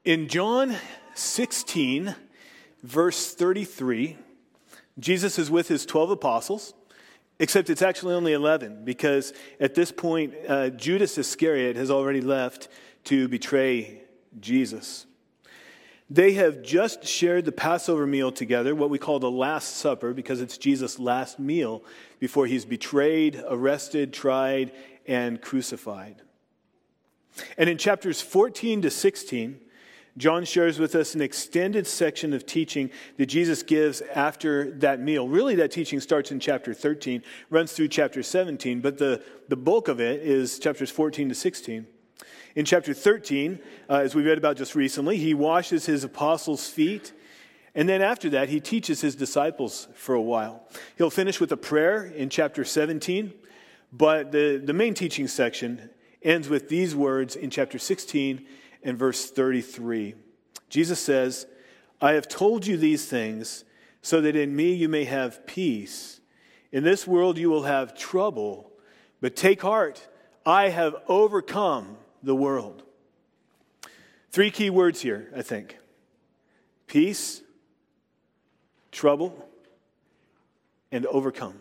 In John 16, verse 33, Jesus is with his 12 apostles, except it's actually only 11, because at this point, Judas Iscariot has already left to betray Jesus. They have just shared the Passover meal together, what we call the Last Supper, because it's Jesus' last meal before he's betrayed, arrested, tried, and crucified. And in chapters 14 to 16, John shares with us an extended section of teaching that Jesus gives after that meal. Really, that teaching starts in chapter 13, runs through chapter 17, but the bulk of it is chapters 14 to 16. In chapter 13, as we read about just recently, he washes his apostles' feet, and then after that, he teaches his disciples for a while. He'll finish with a prayer in chapter 17, but the main teaching section ends with these words in chapter 16 and verse 33. Jesus says, "I have told you these things so that in me you may have peace. In this world you will have trouble, but take heart, I have overcome the world." Three key words here, I think. Peace, trouble, and overcome.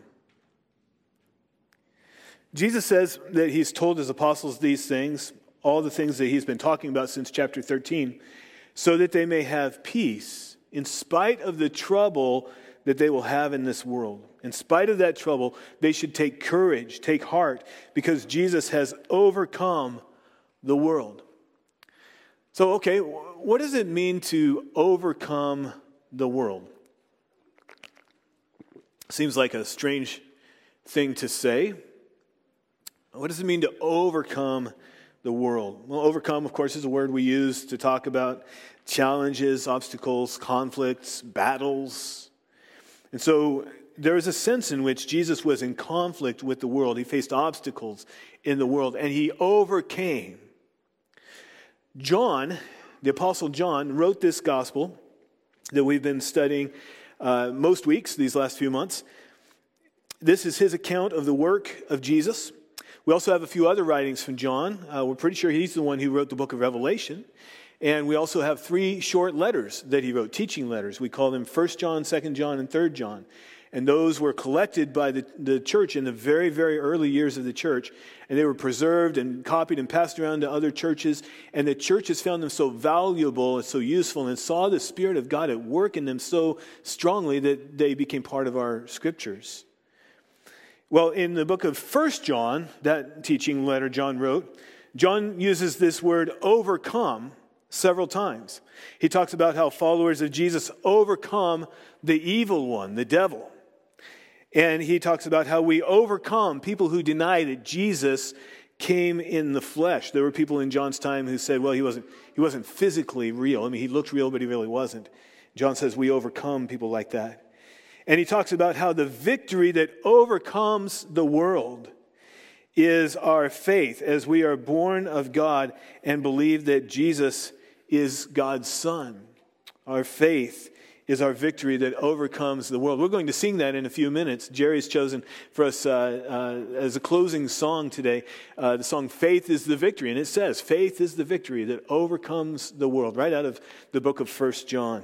Jesus says that he's told his apostles these things, all the things that he's been talking about since chapter 13, so that they may have peace in spite of the trouble that they will have in this world. In spite of that trouble, they should take courage, take heart, because Jesus has overcome the world. So, okay, what does it mean to overcome the world? Seems like a strange thing to say. What does it mean to overcome the world? Well, overcome, of course, is a word we use to talk about challenges, obstacles, conflicts, battles. And so there is a sense in which Jesus was in conflict with the world. He faced obstacles in the world, and he overcame. John, the Apostle John, wrote this gospel that we've been studying most weeks these last few months. This is his account of the work of Jesus. We also have a few other writings from John. We're pretty sure he's the one who wrote the book of Revelation. And we also have 3 short letters that he wrote, teaching letters. We call them 1 John, 2 John, and 3 John. And those were collected by the church in the very, very early years of the church. And they were preserved and copied and passed around to other churches. And the churches found them so valuable and so useful and saw the Spirit of God at work in them so strongly that they became part of our scriptures. Well, in the book of 1 John, that teaching letter John wrote, John uses this word overcome several times. He talks about how followers of Jesus overcome the evil one, the devil. And he talks about how we overcome people who deny that Jesus came in the flesh. There were people in John's time who said, well, he wasn't physically real. I mean, he looked real, but he really wasn't. John says we overcome people like that. And he talks about how the victory that overcomes the world is our faith as we are born of God and believe that Jesus is God's Son. Our faith is our victory that overcomes the world. We're going to sing that in a few minutes. Jerry's chosen for us as a closing song today, the song Faith is the Victory. And it says, faith is the victory that overcomes the world, right out of the book of 1 John.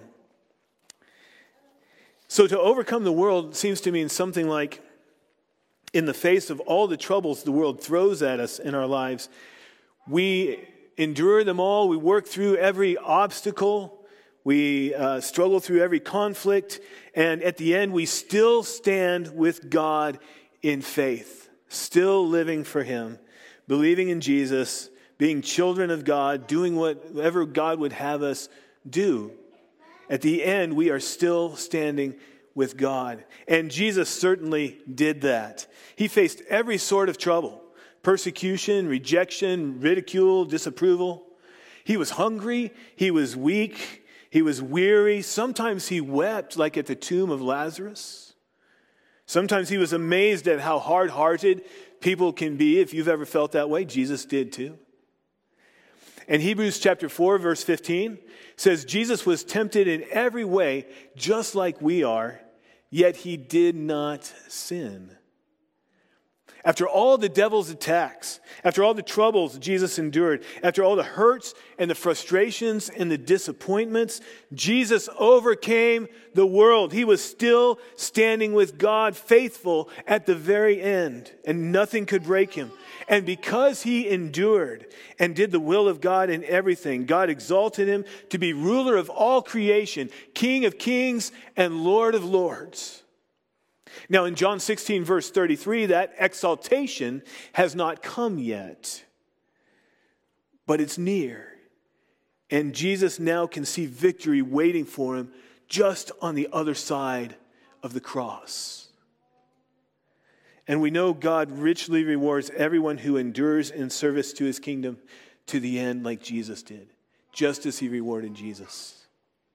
So to overcome the world seems to mean something like, in the face of all the troubles the world throws at us in our lives, we endure them all, we work through every obstacle, we struggle through every conflict, and at the end we still stand with God in faith, still living for Him, believing in Jesus, being children of God, doing whatever God would have us do. At the end, we are still standing with God. And Jesus certainly did that. He faced every sort of trouble: persecution, rejection, ridicule, disapproval. He was hungry. He was weak. He was weary. Sometimes he wept, like at the tomb of Lazarus. Sometimes he was amazed at how hard-hearted people can be. If you've ever felt that way, Jesus did too. And Hebrews chapter 4, verse 15 says, Jesus was tempted in every way, just like we are, yet he did not sin. After all the devil's attacks, after all the troubles Jesus endured, after all the hurts and the frustrations and the disappointments, Jesus overcame the world. He was still standing with God, faithful at the very end, and nothing could break him. And because he endured and did the will of God in everything, God exalted him to be ruler of all creation, King of kings and Lord of lords. Now in John 16 verse 33, that exaltation has not come yet, but it's near. And Jesus now can see victory waiting for him just on the other side of the cross. And we know God richly rewards everyone who endures in service to his kingdom to the end like Jesus did, just as he rewarded Jesus.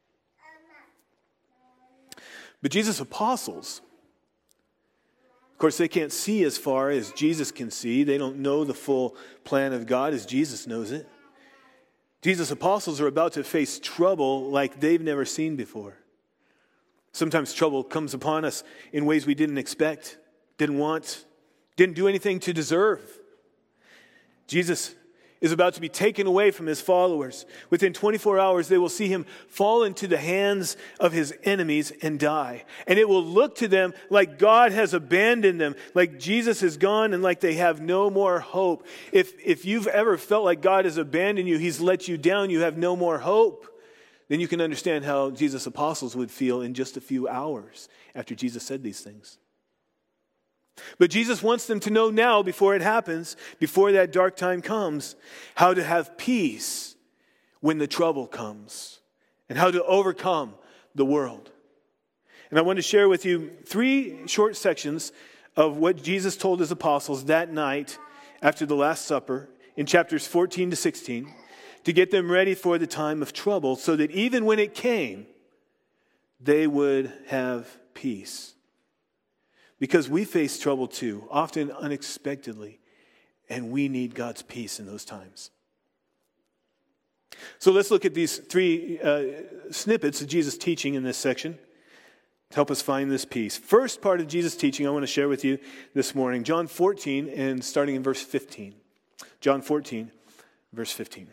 But Jesus' apostles, of course, they can't see as far as Jesus can see. They don't know the full plan of God as Jesus knows it. Jesus' apostles are about to face trouble like they've never seen before. Sometimes trouble comes upon us in ways we didn't expect, didn't want, didn't do anything to deserve. Jesus is about to be taken away from his followers. Within 24 hours, they will see him fall into the hands of his enemies and die. And it will look to them like God has abandoned them, like Jesus is gone and like they have no more hope. If you've ever felt like God has abandoned you, he's let you down, you have no more hope, then you can understand how Jesus' apostles would feel in just a few hours after Jesus said these things. But Jesus wants them to know now, before it happens, before that dark time comes, how to have peace when the trouble comes and how to overcome the world. And I want to share with you 3 short sections of what Jesus told his apostles that night after the Last Supper in chapters 14 to 16 to get them ready for the time of trouble so that even when it came, they would have peace. Because we face trouble too, often unexpectedly, and we need God's peace in those times. So let's look at these 3 snippets of Jesus' teaching in this section to help us find this peace. First part of Jesus' teaching I want to share with you this morning, John 14 and starting in verse 15. John 14, verse 15.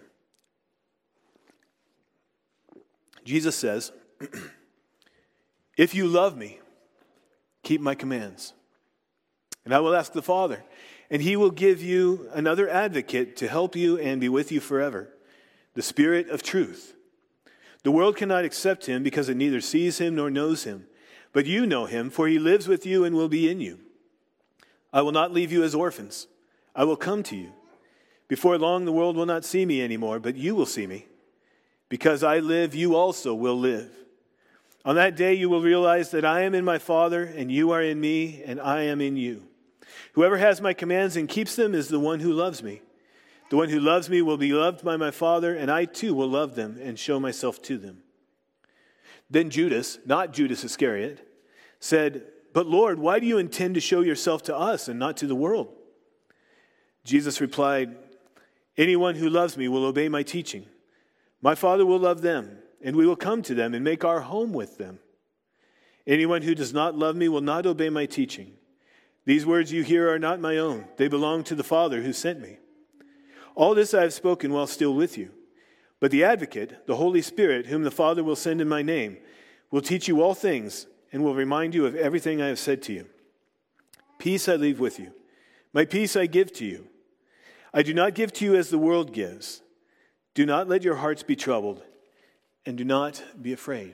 Jesus says, "If you love me, keep my commands. And I will ask the Father, and he will give you another advocate to help you and be with you forever, the Spirit of truth. The world cannot accept him because it neither sees him nor knows him. But you know him, for he lives with you and will be in you. I will not leave you as orphans. I will come to you. Before long the world will not see me anymore, but you will see me. Because I live, you also will live. On that day you will realize that I am in my Father, and you are in me, and I am in you. Whoever has my commands and keeps them is the one who loves me. The one who loves me will be loved by my Father, and I too will love them and show myself to them." Then Judas, not Judas Iscariot, said, "But Lord, why do you intend to show yourself to us and not to the world?" Jesus replied, "Anyone who loves me will obey my teaching. My Father will love them, and we will come to them and make our home with them. Anyone who does not love me will not obey my teaching. These words you hear are not my own. They belong to the Father who sent me. All this I have spoken while still with you. But the Advocate, the Holy Spirit, whom the Father will send in my name, will teach you all things and will remind you of everything I have said to you. Peace I leave with you. My peace I give to you. I do not give to you as the world gives. Do not let your hearts be troubled, and do not be afraid."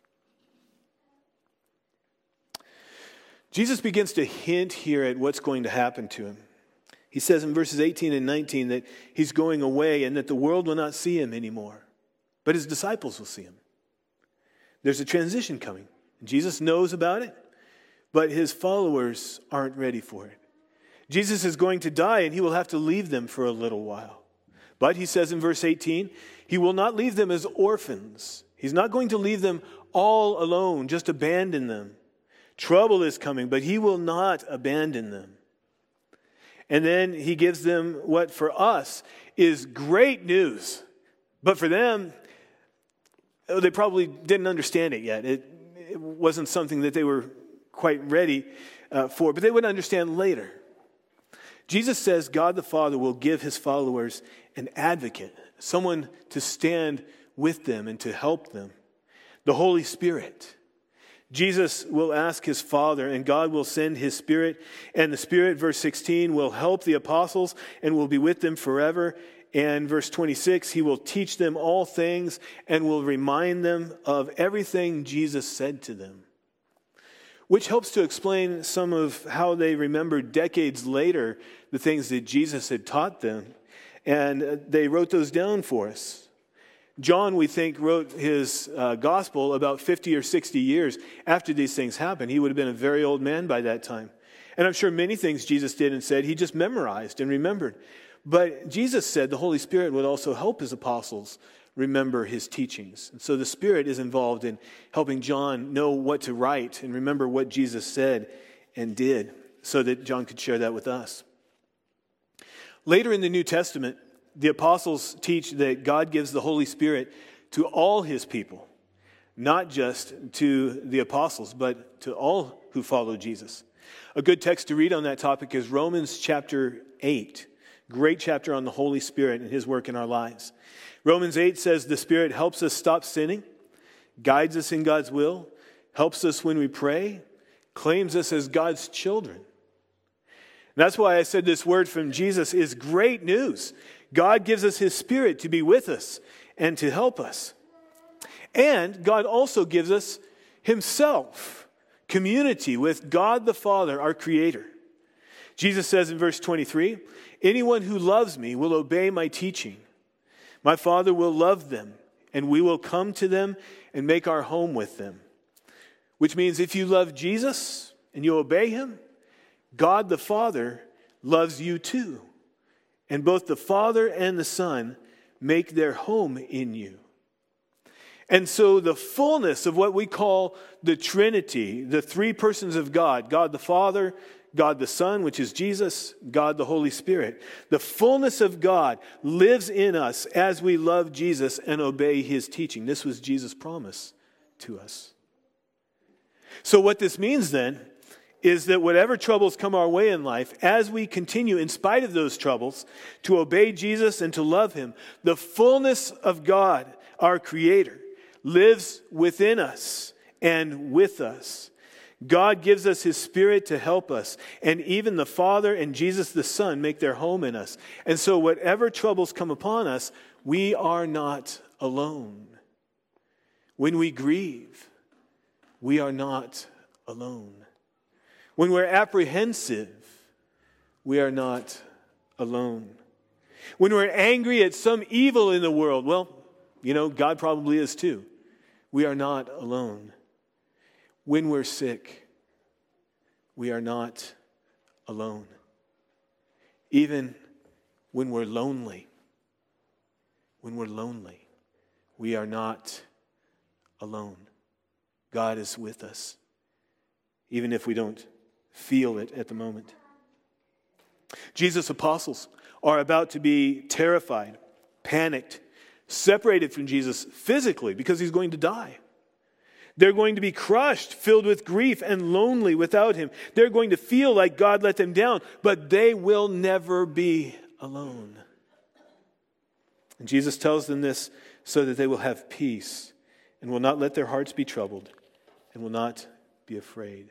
Jesus begins to hint here at what's going to happen to him. He says in verses 18 and 19 that he's going away and that the world will not see him anymore, but his disciples will see him. There's a transition coming. Jesus knows about it, but his followers aren't ready for it. Jesus is going to die, and he will have to leave them for a little while. But he says in verse 18, he will not leave them as orphans. He's not going to leave them all alone, just abandon them. Trouble is coming, but he will not abandon them. And then he gives them what for us is great news. But for them, they probably didn't understand it yet. It wasn't something that they were quite ready for, but they would understand later. Jesus says God the Father will give his followers an advocate, someone to stand with them and to help them, the Holy Spirit. Jesus will ask his Father, and God will send his Spirit, and the Spirit, verse 16, will help the apostles and will be with them forever. And verse 26, he will teach them all things and will remind them of everything Jesus said to them, which helps to explain some of how they remembered decades later the things that Jesus had taught them. And they wrote those down for us. John, we think, wrote his gospel about 50 or 60 years after these things happened. He would have been a very old man by that time. And I'm sure many things Jesus did and said, he just memorized and remembered. But Jesus said the Holy Spirit would also help his apostles remember his teachings. And so the Spirit is involved in helping John know what to write and remember what Jesus said and did so that John could share that with us. Later in the New Testament, the apostles teach that God gives the Holy Spirit to all his people, not just to the apostles, but to all who follow Jesus. A good text to read on that topic is Romans chapter 8. Great chapter on the Holy Spirit and his work in our lives. Romans 8 says the Spirit helps us stop sinning, guides us in God's will, helps us when we pray, claims us as God's children. And that's why I said this word from Jesus is great news. God gives us his Spirit to be with us and to help us. And God also gives us himself, community with God the Father, our Creator. Jesus says in verse 23, anyone who loves me will obey my teaching. My Father will love them, and we will come to them and make our home with them. Which means if you love Jesus and you obey him, God the Father loves you too. And both the Father and the Son make their home in you. And so the fullness of what we call the Trinity, the three persons of God, God the Father, God the Son, which is Jesus, God the Holy Spirit. The fullness of God lives in us as we love Jesus and obey his teaching. This was Jesus' promise to us. So what this means then is that whatever troubles come our way in life, as we continue in spite of those troubles to obey Jesus and to love him, the fullness of God, our Creator, lives within us and with us. God gives us his Spirit to help us. And even the Father and Jesus the Son make their home in us. And so whatever troubles come upon us, we are not alone. When we grieve, we are not alone. When we're apprehensive, we are not alone. When we're angry at some evil in the world, well, God probably is too. We are not alone. When we're sick, we are not alone. Even when we're lonely, we are not alone. God is with us, even if we don't feel it at the moment. Jesus' apostles are about to be terrified, panicked, separated from Jesus physically because he's going to die. They're going to be crushed, filled with grief and lonely without him. They're going to feel like God let them down, but they will never be alone. And Jesus tells them this so that they will have peace and will not let their hearts be troubled and will not be afraid.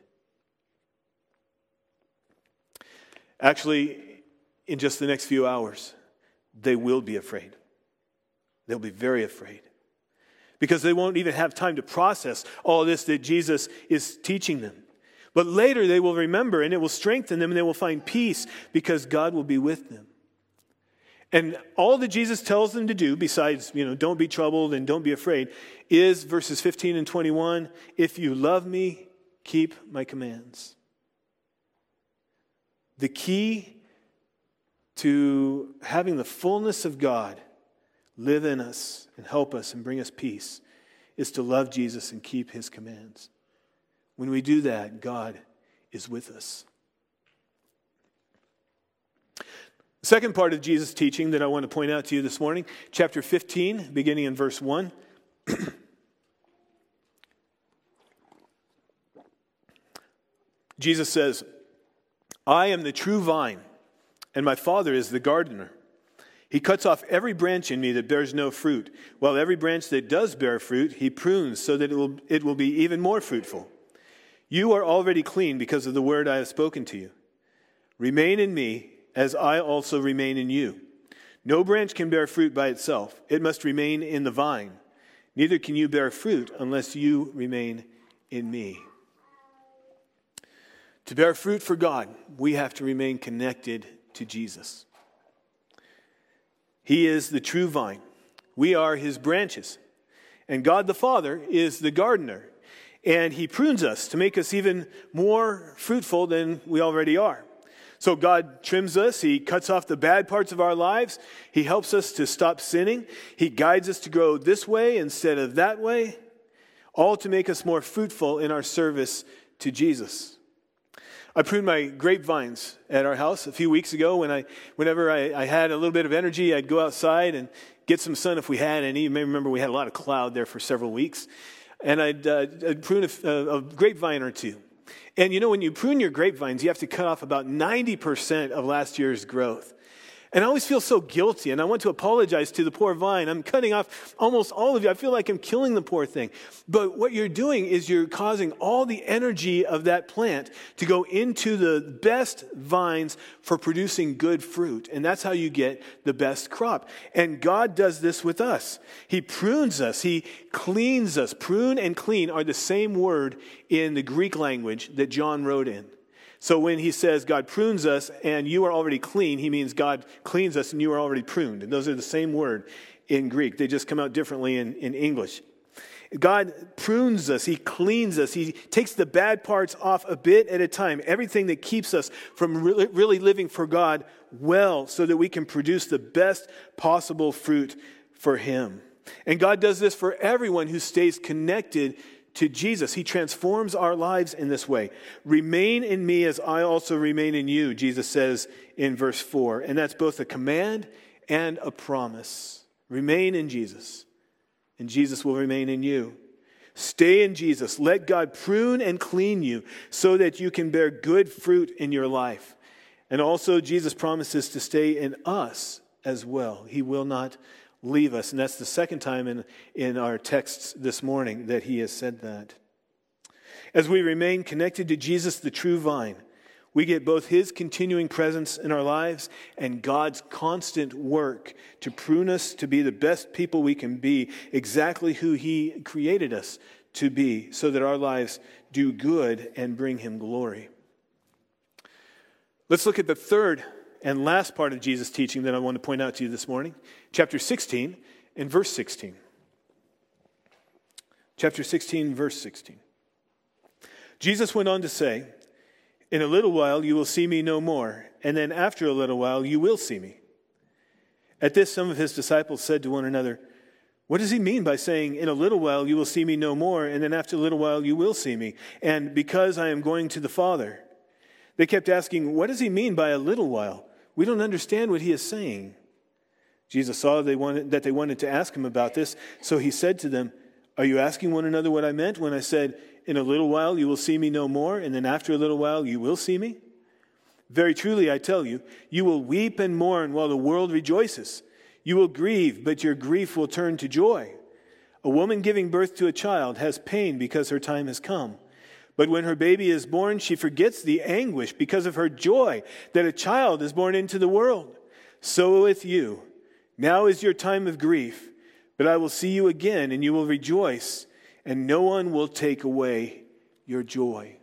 Actually, in just the next few hours, they will be afraid. They'll be very afraid. Because they won't even have time to process all this that Jesus is teaching them. But later they will remember and it will strengthen them and they will find peace because God will be with them. And all that Jesus tells them to do, besides, don't be troubled and don't be afraid, is verses 15 and 21, if you love me, keep my commands. The key to having the fullness of God live in us and help us and bring us peace is to love Jesus and keep his commands. When we do that, God is with us. The second part of Jesus' teaching that I want to point out to you this morning, chapter 15, beginning in verse 1. Jesus says, I am the true vine, and my Father is the gardener. He cuts off every branch in me that bears no fruit, while every branch that does bear fruit, he prunes so that it will be even more fruitful. You are already clean because of the word I have spoken to you. Remain in me, as I also remain in you. No branch can bear fruit by itself. It must remain in the vine. Neither can you bear fruit unless you remain in me. To bear fruit for God, we have to remain connected to Jesus. He is the true vine. We are his branches. And God the Father is the gardener. And he prunes us to make us even more fruitful than we already are. So God trims us. He cuts off the bad parts of our lives. He helps us to stop sinning. He guides us to grow this way instead of that way, all to make us more fruitful in our service to Jesus. I pruned my grapevines at our house a few weeks ago. Whenever I had a little bit of energy, I'd go outside and get some sun if we had any. You may remember we had a lot of cloud there for several weeks. And I'd prune a grapevine or two. And you know, when you prune your grapevines, you have to cut off about 90% of last year's growth. And I always feel so guilty, and I want to apologize to the poor vine. I'm cutting off almost all of you. I feel like I'm killing the poor thing. But what you're doing is you're causing all the energy of that plant to go into the best vines for producing good fruit. And that's how you get the best crop. And God does this with us. He prunes us. He cleans us. Prune and clean are the same word in the Greek language that John wrote in. So when he says God prunes us and you are already clean, he means God cleans us and you are already pruned. And those are the same word in Greek. They just come out differently in English. God prunes us. He cleans us. He takes the bad parts off a bit at a time. Everything that keeps us from really living for God well, so that we can produce the best possible fruit for him. And God does this for everyone who stays connected to Jesus. He transforms our lives in this way. Remain in me as I also remain in you, Jesus says in verse 4. And that's both a command and a promise. Remain in Jesus, and Jesus will remain in you. Stay in Jesus. Let God prune and clean you so that you can bear good fruit in your life. And also, Jesus promises to stay in us as well. He will not leave us. And that's the second time in our texts this morning that he has said that. As we remain connected to Jesus, the true vine, we get both his continuing presence in our lives and God's constant work to prune us to be the best people we can be, exactly who he created us to be, so that our lives do good and bring him glory. Let's look at the third and last part of Jesus' teaching that I want to point out to you this morning. Chapter 16 and verse 16. Chapter 16, verse 16. Jesus went on to say, in a little while you will see me no more, and then after a little while you will see me. At this, some of his disciples said to one another, what does he mean by saying, in a little while you will see me no more, and then after a little while you will see me, and because I am going to the Father? They kept asking, what does he mean by a little while? We don't understand what he is saying. Jesus saw that they wanted to ask him about this, so he said to them, are you asking one another what I meant when I said, in a little while you will see me no more, and then after a little while you will see me? Very truly I tell you, you will weep and mourn while the world rejoices. You will grieve, but your grief will turn to joy. A woman giving birth to a child has pain because her time has come. But when her baby is born, she forgets the anguish because of her joy that a child is born into the world. So with you. Now is your time of grief, but I will see you again, and you will rejoice, and no one will take away your joy.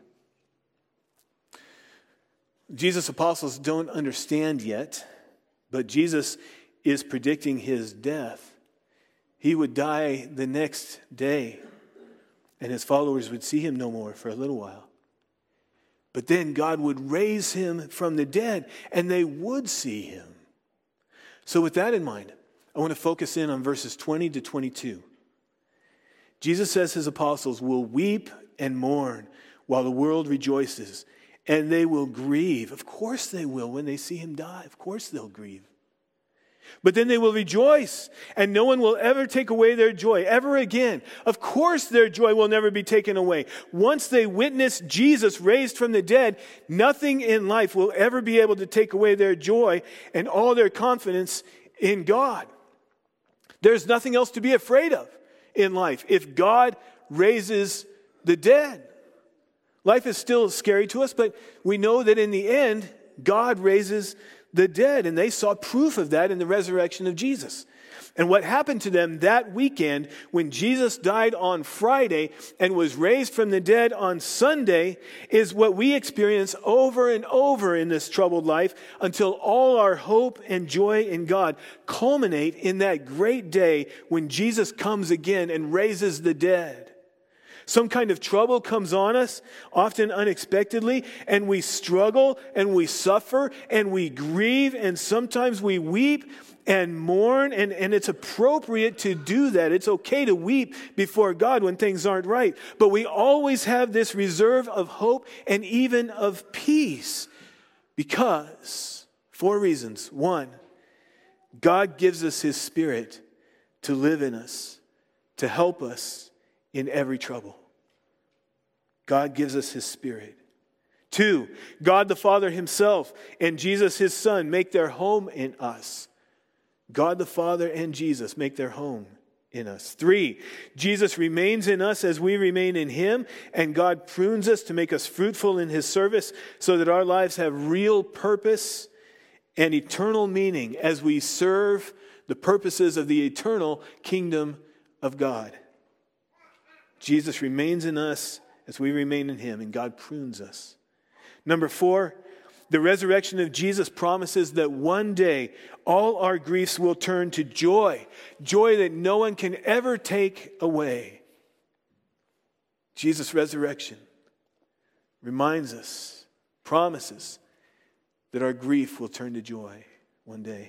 Jesus' apostles don't understand yet, but Jesus is predicting his death. He would die the next day, and his followers would see him no more for a little while. But then God would raise him from the dead, and they would see him. So with that in mind, I want to focus in on verses 20 to 22. Jesus says his apostles will weep and mourn while the world rejoices, and they will grieve. Of course they will when they see him die. Of course they'll grieve. But then they will rejoice, and no one will ever take away their joy ever again. Of course, their joy will never be taken away. Once they witness Jesus raised from the dead, nothing in life will ever be able to take away their joy and all their confidence in God. There's nothing else to be afraid of in life if God raises the dead. Life is still scary to us, but we know that in the end, God raises the dead, and they saw proof of that in the resurrection of Jesus. And what happened to them that weekend when Jesus died on Friday and was raised from the dead on Sunday is what we experience over and over in this troubled life until all our hope and joy in God culminate in that great day when Jesus comes again and raises the dead. Some kind of trouble comes on us, often unexpectedly, and we struggle and we suffer and we grieve and sometimes we weep and mourn, and it's appropriate to do that. It's okay to weep before God when things aren't right. But we always have this reserve of hope and even of peace because, 4 reasons. 1, God gives us His Spirit to live in us, to help us in every trouble. God gives us His Spirit. 2, God the Father Himself and Jesus His Son make their home in us. God the Father and Jesus make their home in us. 3, Jesus remains in us as we remain in Him, and God prunes us to make us fruitful in His service so that our lives have real purpose and eternal meaning as we serve the purposes of the eternal kingdom of God. Jesus remains in us as we remain in Him, and God prunes us. Number 4, the resurrection of Jesus promises that one day all our griefs will turn to joy, joy that no one can ever take away. Jesus' resurrection reminds us, promises that our grief will turn to joy one day.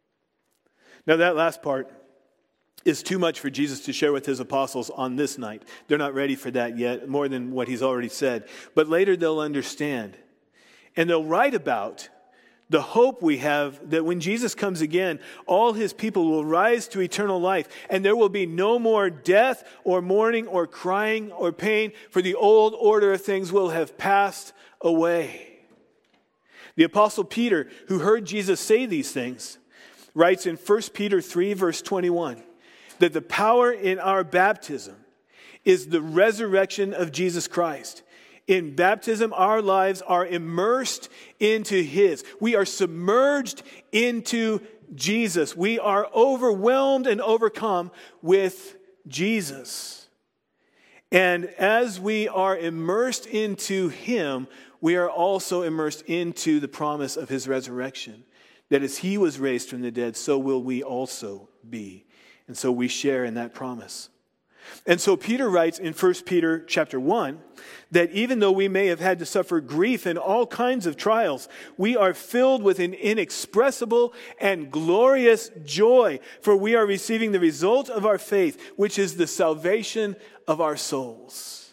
Now that last part is too much for Jesus to share with His apostles on this night. They're not ready for that yet, more than what He's already said. But later they'll understand. And they'll write about the hope we have that when Jesus comes again, all His people will rise to eternal life. And there will be no more death or mourning or crying or pain, for the old order of things will have passed away. The Apostle Peter, who heard Jesus say these things, writes in 1 Peter 3, verse 21, that the power in our baptism is the resurrection of Jesus Christ. In baptism, our lives are immersed into His. We are submerged into Jesus. We are overwhelmed and overcome with Jesus. And as we are immersed into Him, we are also immersed into the promise of His resurrection. That as He was raised from the dead, so will we also be. And so we share in that promise. And so Peter writes in 1 Peter chapter 1 that even though we may have had to suffer grief in all kinds of trials, we are filled with an inexpressible and glorious joy, for we are receiving the result of our faith, which is the salvation of our souls.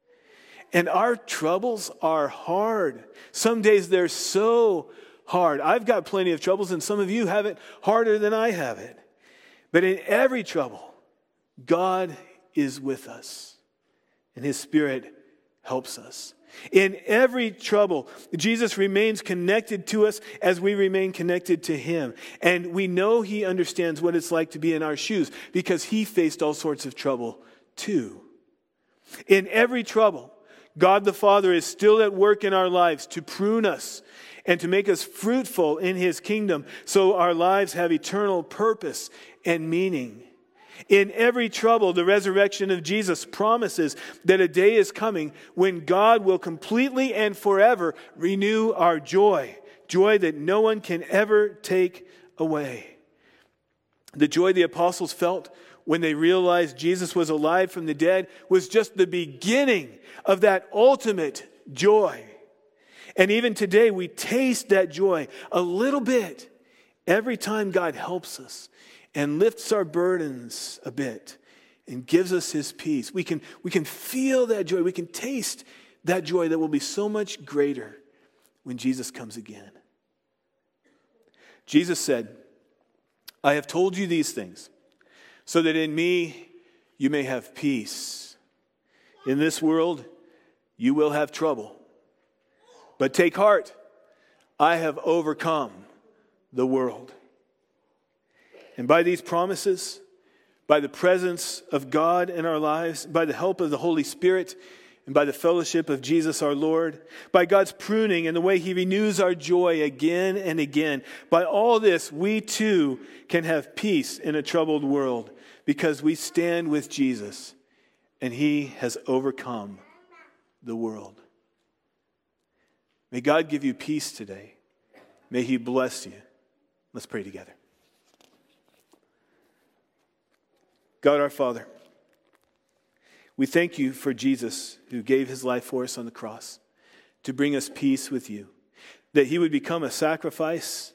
And our troubles are hard. Some days they're so hard. I've got plenty of troubles, and some of you have it harder than I have it. But in every trouble, God is with us, and His Spirit helps us. In every trouble, Jesus remains connected to us as we remain connected to Him. And we know He understands what it's like to be in our shoes because He faced all sorts of trouble too. In every trouble, God the Father is still at work in our lives to prune us and to make us fruitful in His kingdom so our lives have eternal purpose and meaning. In every trouble, the resurrection of Jesus promises that a day is coming when God will completely and forever renew our joy, joy that no one can ever take away. The joy the apostles felt when they realized Jesus was alive from the dead was just the beginning of that ultimate joy. And even today, we taste that joy a little bit every time God helps us and lifts our burdens a bit and gives us His peace. We can feel that joy. We can taste that joy that will be so much greater when Jesus comes again. Jesus said, I have told you these things, so that in me you may have peace. In this world you will have trouble. But take heart, I have overcome the world. And by these promises, by the presence of God in our lives, by the help of the Holy Spirit, and by the fellowship of Jesus our Lord, by God's pruning and the way He renews our joy again and again, by all this, we too can have peace in a troubled world because we stand with Jesus and He has overcome the world. May God give you peace today. May He bless you. Let's pray together. God our Father, we thank you for Jesus who gave His life for us on the cross to bring us peace with you, that He would become a sacrifice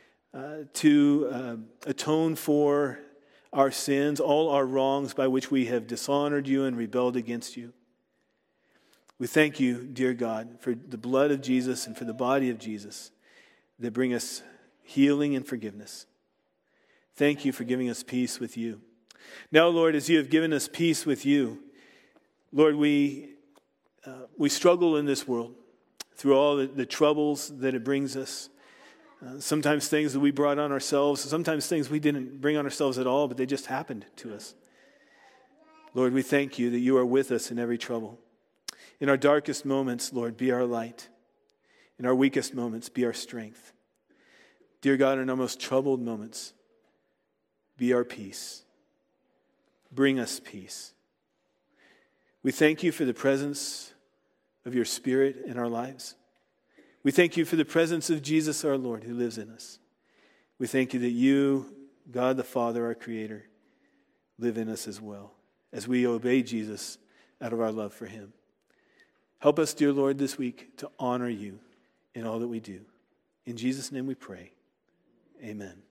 to atone for our sins, all our wrongs by which we have dishonored you and rebelled against you. We thank you, dear God, for the blood of Jesus and for the body of Jesus that bring us healing and forgiveness. Thank you for giving us peace with you. Now, Lord, as you have given us peace with you, Lord, we struggle in this world through all the troubles that it brings us. Sometimes things that we brought on ourselves, sometimes things we didn't bring on ourselves at all, but they just happened to us. Lord, we thank you that you are with us in every trouble. In our darkest moments, Lord, be our light. In our weakest moments, be our strength. Dear God, in our most troubled moments, be our peace. Bring us peace. We thank you for the presence of your Spirit in our lives. We thank you for the presence of Jesus our Lord who lives in us. We thank you that you, God the Father, our Creator, live in us as well as we obey Jesus out of our love for Him. Help us, dear Lord, this week to honor you in all that we do. In Jesus' name we pray. Amen.